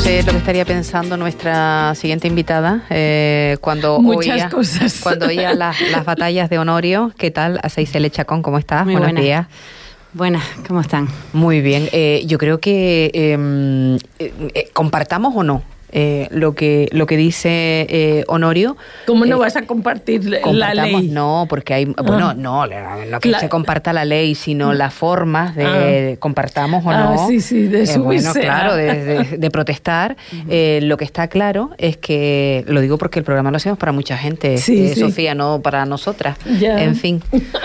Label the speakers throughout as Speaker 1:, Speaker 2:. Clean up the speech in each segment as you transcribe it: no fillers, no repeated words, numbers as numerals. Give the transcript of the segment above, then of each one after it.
Speaker 1: sé lo que estaría pensando nuestra siguiente invitada cuando oía las batallas de Honorio. ¿Qué tal? Azaysel Chacón, ¿cómo estás?
Speaker 2: Muy
Speaker 1: Buenos
Speaker 2: buena.
Speaker 1: días.
Speaker 2: Buenas, ¿cómo están?
Speaker 1: Muy bien. Yo creo que compartamos o no lo que dice Honorio.
Speaker 3: ¿Cómo no vas a compartir la ley?
Speaker 1: No, porque hay... Bueno, no que se comparta la ley, sino las formas de compartamos o no.
Speaker 3: Sí, de subirse.
Speaker 1: Bueno, claro, de protestar. Lo que está claro es que... Lo digo porque el programa lo hacemos para mucha gente, Sofía, no para nosotras.
Speaker 3: Ya.
Speaker 1: En fin.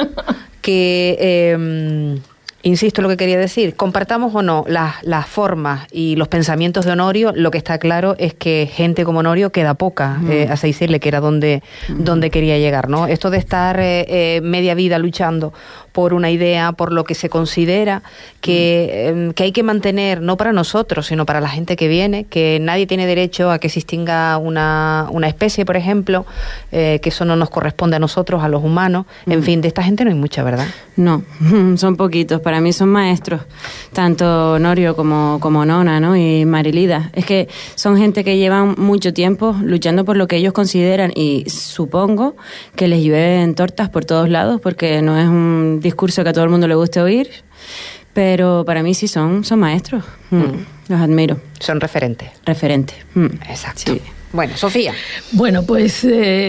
Speaker 1: Que... insisto, lo que quería decir, compartamos o no las formas y los pensamientos de Honorio, lo que está claro es que gente como Honorio queda poca a Azaysel, que era donde quería llegar, ¿no? Esto de estar media vida luchando por una idea, por lo que se considera que hay que mantener, no para nosotros, sino para la gente que viene, que nadie tiene derecho a que se extinga una especie, por ejemplo, que eso no nos corresponde a nosotros, a los humanos. En fin, de esta gente no hay mucha, ¿verdad?
Speaker 2: No, son poquitos. Para mí son maestros, tanto Honorio como Nona, ¿no? Y Marilida. Es que son gente que llevan mucho tiempo luchando por lo que ellos consideran, y supongo que les llueven tortas por todos lados, porque no es un discurso que a todo el mundo le guste oír, pero para mí sí son maestros. Los admiro.
Speaker 1: Son referentes.
Speaker 2: Referentes.
Speaker 1: Exacto.
Speaker 2: Sí.
Speaker 1: Bueno, Sofía.
Speaker 3: Bueno, pues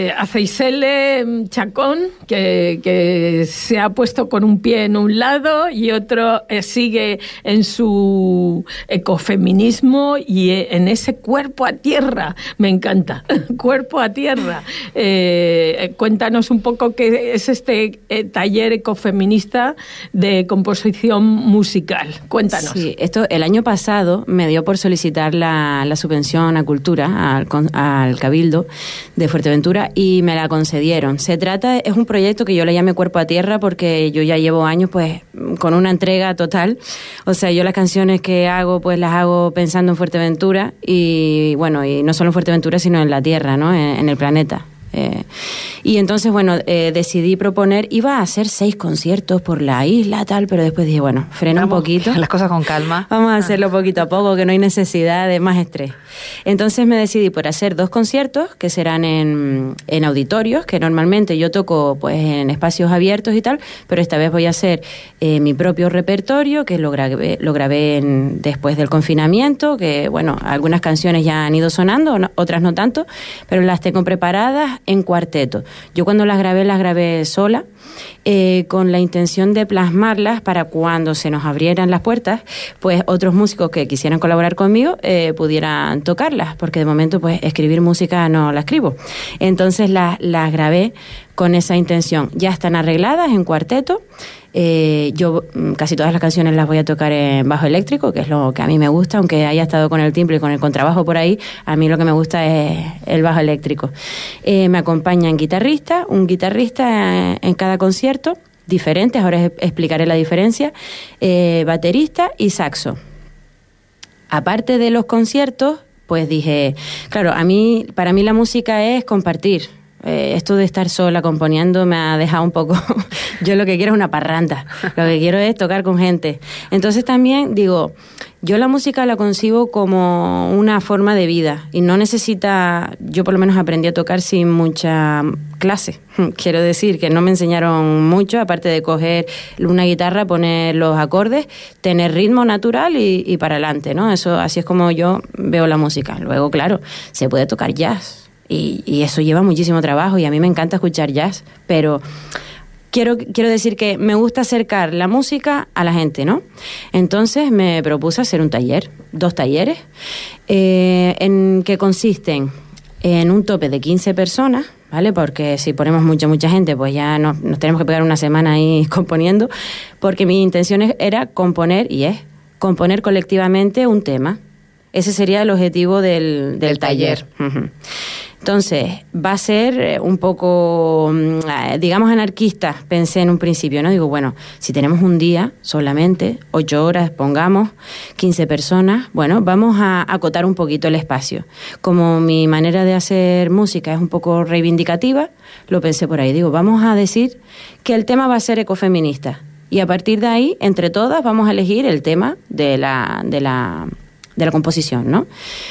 Speaker 3: Azaysel Chacón, que se ha puesto con un pie en un lado y otro sigue en su ecofeminismo y en ese cuerpo a tierra. Me encanta, cuerpo a tierra. Cuéntanos un poco qué es este taller ecofeminista de composición musical. Cuéntanos.
Speaker 2: Sí, esto el año pasado me dio por solicitar la subvención a cultura, al Cabildo de Fuerteventura, y me la concedieron. Es un proyecto que yo le llamé Cuerpo a Tierra porque yo ya llevo años pues con una entrega total. O sea, yo las canciones que hago pues las hago pensando en Fuerteventura, y bueno, y no solo en Fuerteventura sino en la Tierra, ¿no? En el planeta. Y entonces, bueno, decidí proponer, iba a hacer 6 conciertos por la isla, tal, pero después dije, bueno, frena un poquito.
Speaker 1: Las cosas con calma.
Speaker 2: Vamos a hacerlo poquito a poco, que no hay necesidad de más estrés. Entonces me decidí por hacer 2 conciertos, que serán en auditorios, que normalmente yo toco pues en espacios abiertos y tal, pero esta vez voy a hacer mi propio repertorio, que lo grabé después del confinamiento, que bueno, algunas canciones ya han ido sonando, otras no tanto, pero las tengo preparadas en cuarteto. Yo cuando las grabé sola, con la intención de plasmarlas para cuando se nos abrieran las puertas, pues otros músicos que quisieran colaborar conmigo pudieran tocarlas, porque de momento pues escribir música no la escribo. Entonces las grabé con esa intención. Ya están arregladas en cuarteto. Yo casi todas las canciones las voy a tocar en bajo eléctrico, que es lo que a mí me gusta, aunque haya estado con el timbre y con el contrabajo por ahí, a mí lo que me gusta es el bajo eléctrico. Me acompañan un guitarrista en cada concierto, diferentes, ahora explicaré la diferencia, baterista y saxo. Aparte de los conciertos, pues dije, claro, para mí la música es compartir. Esto de estar sola componiendo me ha dejado un poco... Yo lo que quiero es una parranda, lo que quiero es tocar con gente. Entonces también digo, yo la música la concibo como una forma de vida y no necesita... Yo por lo menos aprendí a tocar sin mucha clase. Quiero decir que no me enseñaron mucho, aparte de coger una guitarra, poner los acordes, tener ritmo natural y para adelante, ¿no? Así es como yo veo la música. Luego, claro, se puede tocar jazz. Y eso lleva muchísimo trabajo y a mí me encanta escuchar jazz, pero quiero decir que me gusta acercar la música a la gente, ¿no? Entonces me propuse hacer un taller, 2 talleres, en que consisten en un tope de 15 personas, ¿vale? Porque si ponemos mucha gente, pues ya nos tenemos que pegar una semana ahí componiendo, porque mi intención era componer colectivamente un tema. Ese sería el objetivo del taller. Entonces, va a ser un poco, digamos, anarquista, pensé en un principio, ¿no? Digo, bueno, si tenemos un día solamente, 8 horas, pongamos, 15 personas, bueno, vamos a acotar un poquito el espacio. Como mi manera de hacer música es un poco reivindicativa, lo pensé por ahí. Digo, vamos a decir que el tema va a ser ecofeminista. Y a partir de ahí, entre todas, vamos a elegir el tema de la composición, ¿no?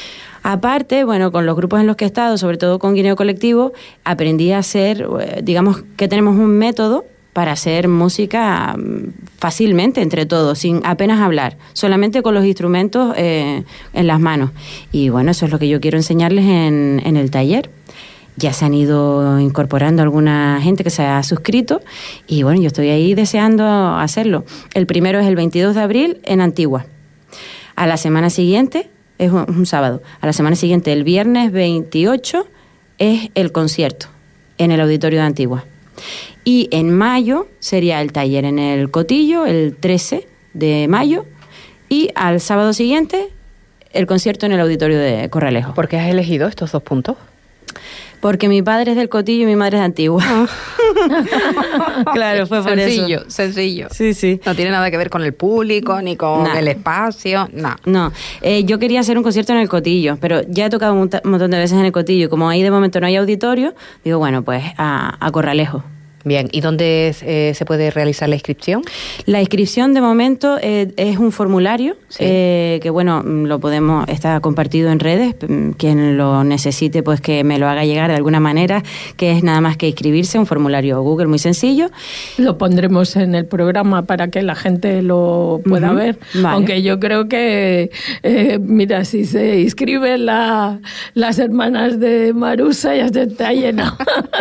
Speaker 2: Aparte, bueno, con los grupos en los que he estado, sobre todo con Guineo Colectivo, aprendí a hacer, digamos que tenemos un método para hacer música fácilmente entre todos, sin apenas hablar, solamente con los instrumentos en las manos. Y bueno, eso es lo que yo quiero enseñarles en el taller. Ya se han ido incorporando alguna gente que se ha suscrito y bueno, yo estoy ahí deseando hacerlo. El primero es el 22 de abril en Antigua. A la semana siguiente, es un sábado, a la semana siguiente, el viernes 28, es el concierto en el Auditorio de Antigua. Y en mayo sería el taller en el Cotillo, el 13 de mayo, y al sábado siguiente el concierto en el Auditorio de Corralejo.
Speaker 1: ¿Por qué has elegido estos 2 puntos?
Speaker 2: Porque mi padre es del Cotillo y mi madre es de Antigua. Claro, fue por eso.
Speaker 1: Sencillo.
Speaker 2: Sí, sí.
Speaker 1: No tiene nada que ver con el público, ni con el espacio, nada.
Speaker 2: No, yo quería hacer un concierto en el Cotillo, pero ya he tocado un montón de veces en el Cotillo. Como ahí de momento no hay auditorio, digo, bueno, pues a Corralejo.
Speaker 1: Bien, ¿y dónde se puede realizar la inscripción?
Speaker 2: La inscripción de momento es un formulario, sí. Que bueno, está compartido en redes, quien lo necesite pues que me lo haga llegar de alguna manera, que es nada más que inscribirse, un formulario Google muy sencillo.
Speaker 3: Lo pondremos en el programa para que la gente lo pueda ver, vale. Aunque yo creo que, mira, si se inscriben las hermanas de Marusa ya se está llenado.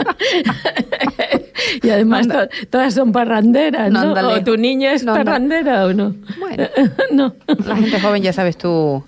Speaker 3: Y además todas son parranderas, ¿no? ¿O tu niña es parrandera o no?
Speaker 1: Bueno,
Speaker 3: no.
Speaker 1: La gente joven, ya sabes tú...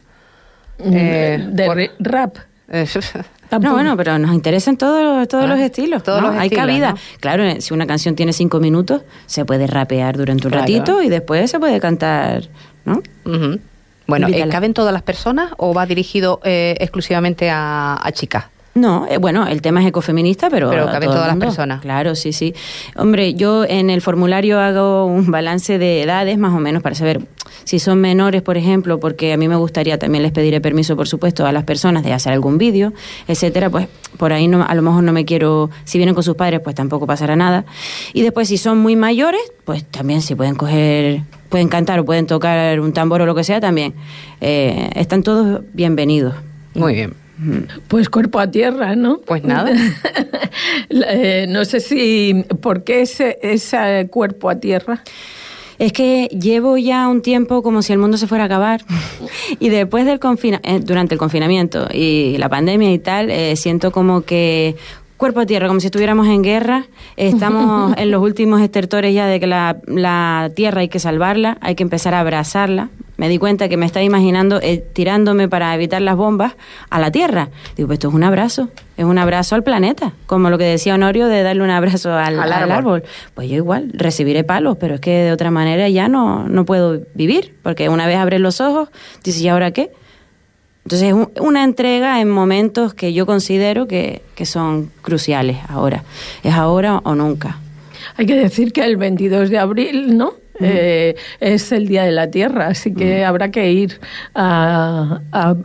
Speaker 3: rap.
Speaker 2: No, bueno, pero nos interesan todos los estilos.
Speaker 1: Todos los
Speaker 2: hay
Speaker 1: estilos,
Speaker 2: cabida.
Speaker 1: ¿no?
Speaker 2: Claro, si una canción tiene 5 minutos, se puede rapear durante un ratito y después se puede cantar, ¿no?
Speaker 1: Uh-huh. Bueno, ¿caben todas las personas o va dirigido exclusivamente a chicas?
Speaker 2: No, bueno, el tema es ecofeminista, pero
Speaker 1: caben todas las personas.
Speaker 2: Claro, sí, sí. Hombre, yo en el formulario hago un balance de edades más o menos para saber si son menores, por ejemplo, porque a mí me gustaría, también les pediré permiso, por supuesto, a las personas de hacer algún vídeo, etcétera, pues por ahí no, a lo mejor no me quiero, si vienen con sus padres, pues tampoco pasará nada. Y después, si son muy mayores, pues también si pueden cantar o pueden tocar un tambor o lo que sea, también. Están todos bienvenidos.
Speaker 1: Muy bien.
Speaker 3: Pues cuerpo a tierra, ¿no?
Speaker 1: Pues nada.
Speaker 2: No
Speaker 3: sé si... ¿Por qué ese cuerpo a tierra?
Speaker 2: Es que llevo ya un tiempo como si el mundo se fuera a acabar y después del durante el confinamiento y la pandemia y tal, siento como que cuerpo a tierra, como si estuviéramos en guerra, estamos en los últimos estertores ya de que la tierra hay que salvarla, hay que empezar a abrazarla. Me di cuenta que me estaba imaginando tirándome para evitar las bombas a la tierra. Digo, pues esto es un abrazo al planeta, como lo que decía Honorio de darle un abrazo al árbol. Pues yo igual, recibiré palos, pero es que de otra manera ya no puedo vivir, porque una vez abres los ojos, dices, ¿y ahora qué? Entonces es una entrega en momentos que yo considero que son cruciales ahora. Es ahora o nunca.
Speaker 3: Hay que decir que el 22 de abril, ¿no? Es el Día de la Tierra, así que habrá que ir a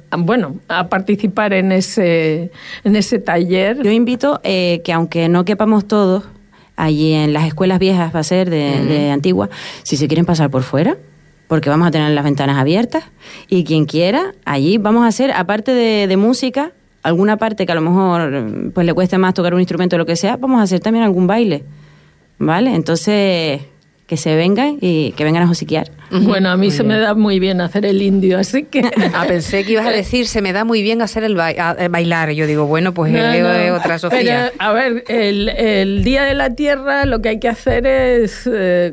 Speaker 3: participar en ese taller.
Speaker 2: Yo invito que aunque no quepamos todos, allí en las escuelas viejas va a ser de Antigua, si se quieren pasar por fuera, porque vamos a tener las ventanas abiertas y quien quiera, allí vamos a hacer, aparte de música, alguna parte que a lo mejor pues le cueste más tocar un instrumento o lo que sea, vamos a hacer también algún baile, ¿vale? Entonces, que se vengan y que vengan a josiquear.
Speaker 3: Bueno, a mí se me da muy bien hacer el indio, así que...
Speaker 1: Pensé que ibas a decir, se me da muy bien hacer el bailar. Yo digo, bueno, pues es otra Sofía.
Speaker 3: Pero, a ver, el Día de la Tierra lo que hay que hacer es,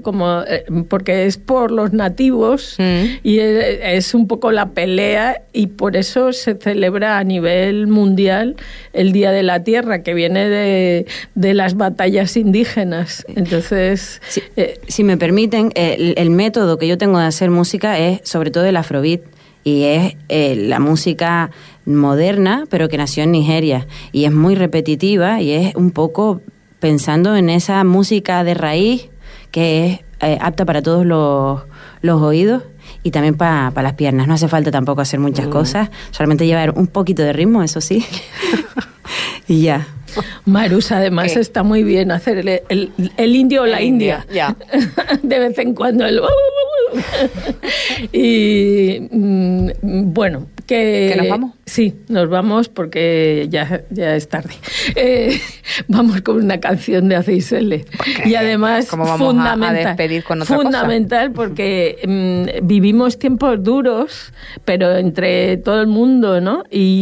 Speaker 3: porque es por los nativos, y es un poco la pelea, y por eso se celebra a nivel mundial el Día de la Tierra, que viene de las batallas indígenas. Entonces...
Speaker 2: Si me permiten, el método que yo tengo de hacer música es sobre todo el afrobeat y es la música moderna pero que nació en Nigeria y es muy repetitiva y es un poco pensando en esa música de raíz que es apta para todos los oídos y también para las piernas. No hace falta tampoco hacer muchas cosas, solamente llevar un poquito de ritmo, eso sí, y ya.
Speaker 3: Marusa, además, está muy bien hacer el indio o la india.
Speaker 1: Ya.
Speaker 3: De vez en cuando. Y bueno,
Speaker 1: ¿Que nos vamos?
Speaker 3: Sí, nos vamos porque ya es tarde. Vamos con una canción de Aceisele. Y además,
Speaker 1: ¿cómo vamos a despedir con otra
Speaker 3: fundamental
Speaker 1: cosa?
Speaker 3: Porque vivimos tiempos duros, pero entre todo el mundo, ¿no?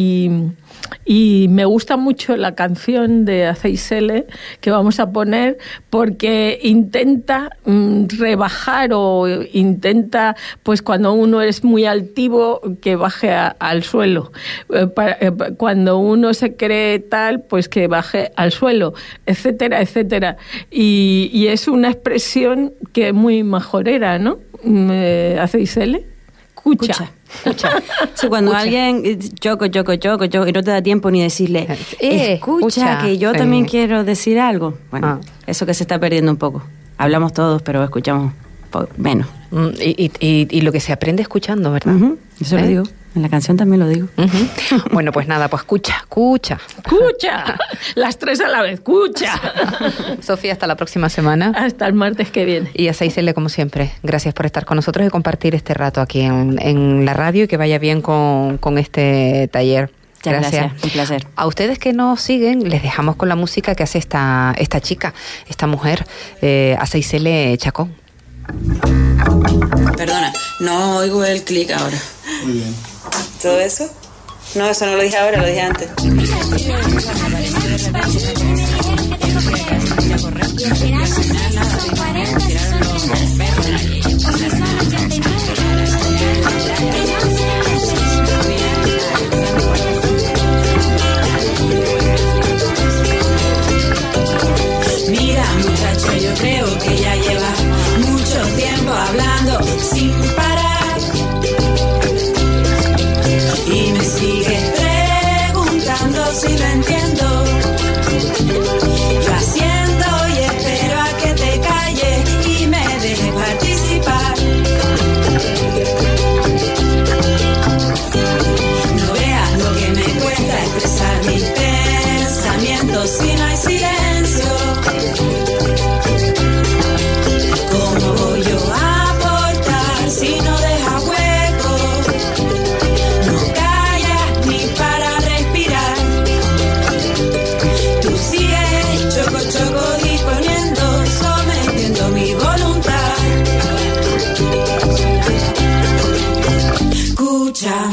Speaker 3: Y me gusta mucho la canción de Aceisele que vamos a poner porque intenta rebajar o intenta, pues cuando uno es muy altivo, que baje al suelo. Cuando uno se cree tal, pues que baje al suelo, etcétera, etcétera. Y es una expresión que es muy majorera, ¿no? Aceisele. Escucha.
Speaker 2: Sí, cuando alguien choco, y no te da tiempo ni decirle, escucha, que yo también quiero decir algo. Bueno, eso que se está perdiendo un poco. Hablamos todos, pero escuchamos menos.
Speaker 1: Y lo que se aprende escuchando, ¿verdad?
Speaker 2: Eso lo digo. En la canción también lo digo.
Speaker 1: Bueno, pues nada, pues escucha.
Speaker 3: Las tres a la vez, escucha.
Speaker 1: Sofía, hasta la próxima semana.
Speaker 3: Hasta el martes que viene.
Speaker 1: Y a Aceisele, como siempre, gracias por estar con nosotros y compartir este rato aquí en la radio y que vaya bien con este taller.
Speaker 2: Gracias, un placer.
Speaker 1: A ustedes que nos siguen, les dejamos con la música que hace esta chica, esta mujer, Aceisele Chacón.
Speaker 2: Perdona, no oigo el clic ahora.
Speaker 4: Muy bien.
Speaker 2: ¿Todo eso? No, eso no lo dije ahora, lo dije antes.
Speaker 5: Mira, muchacho, yo creo que ya lleva mucho tiempo hablando sin parar. Y me sigue preguntando si lo entiendo. Yo asiento y espero a que te calles y me dejes participar. No veas lo que me cuesta expresar mis pensamientos si no hay silencio. ¿Cómo voy yo a aportar si no deja hueco? No callas ni para respirar. Tú sigues choco disponiendo, sometiendo mi voluntad. Escucha.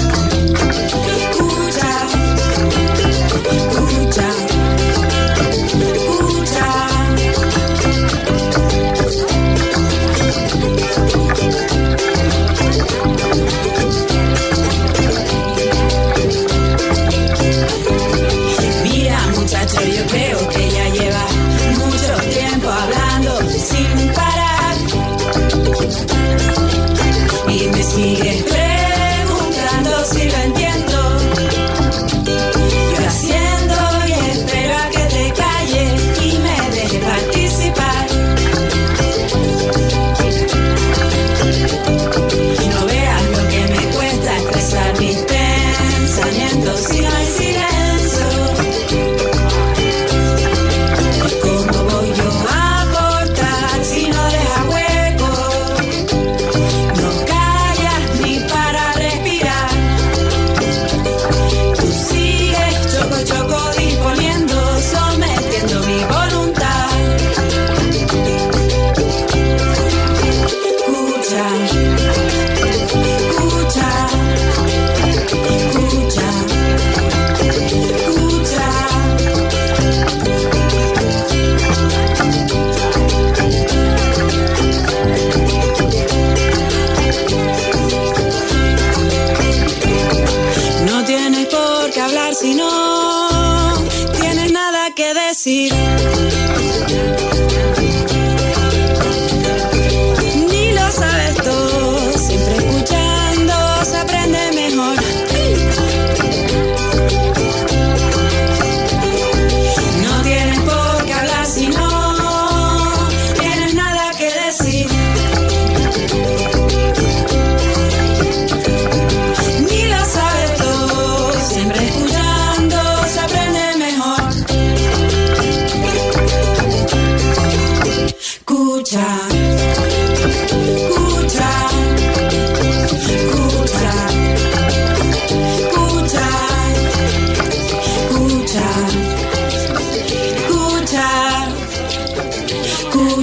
Speaker 5: Mira, muchacho, yo creo que ya lleva mucho tiempo hablando sin parar. Y me sigue preguntando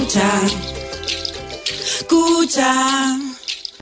Speaker 5: escucha.